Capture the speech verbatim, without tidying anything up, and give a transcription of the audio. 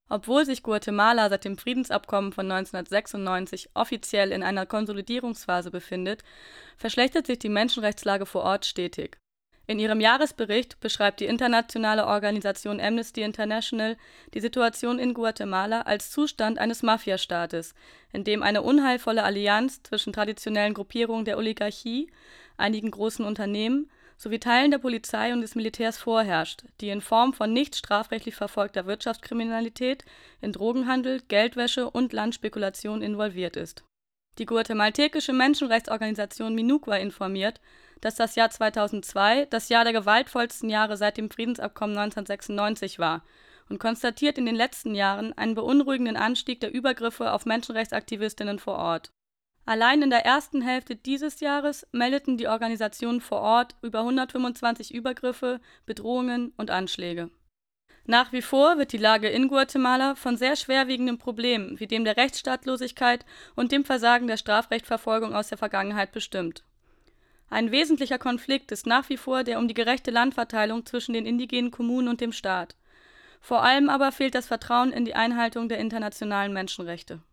Obwohl sich Guatemala seit dem Friedensabkommen von neunzehnhundertsechsundneunzig offiziell in einer Konsolidierungsphase befindet, verschlechtert sich die Menschenrechtslage vor Ort stetig. In ihrem Jahresbericht beschreibt die internationale Organisation Amnesty International die Situation in Guatemala als Zustand eines Mafiastaates, in dem eine unheilvolle Allianz zwischen traditionellen Gruppierungen der Oligarchie, einigen großen Unternehmen sowie Teilen der Polizei und des Militärs vorherrscht, die in Form von nicht strafrechtlich verfolgter Wirtschaftskriminalität in Drogenhandel, Geldwäsche und Landspekulation involviert ist. Die guatemaltekische Menschenrechtsorganisation MINUCA informiert, dass das Jahr zweitausendzwei das Jahr der gewaltvollsten Jahre seit dem Friedensabkommen neunzehnhundertsechsundneunzig war und konstatiert in den letzten Jahren einen beunruhigenden Anstieg der Übergriffe auf Menschenrechtsaktivistinnen vor Ort. Allein in der ersten Hälfte dieses Jahres meldeten die Organisationen vor Ort über hundertfünfundzwanzig Übergriffe, Bedrohungen und Anschläge. Nach wie vor wird die Lage in Guatemala von sehr schwerwiegenden Problemen wie dem der Rechtsstaatlosigkeit und dem Versagen der Strafrechtverfolgung aus der Vergangenheit bestimmt. Ein wesentlicher Konflikt ist nach wie vor der um die gerechte Landverteilung zwischen den indigenen Kommunen und dem Staat. Vor allem aber fehlt das Vertrauen in die Einhaltung der internationalen Menschenrechte.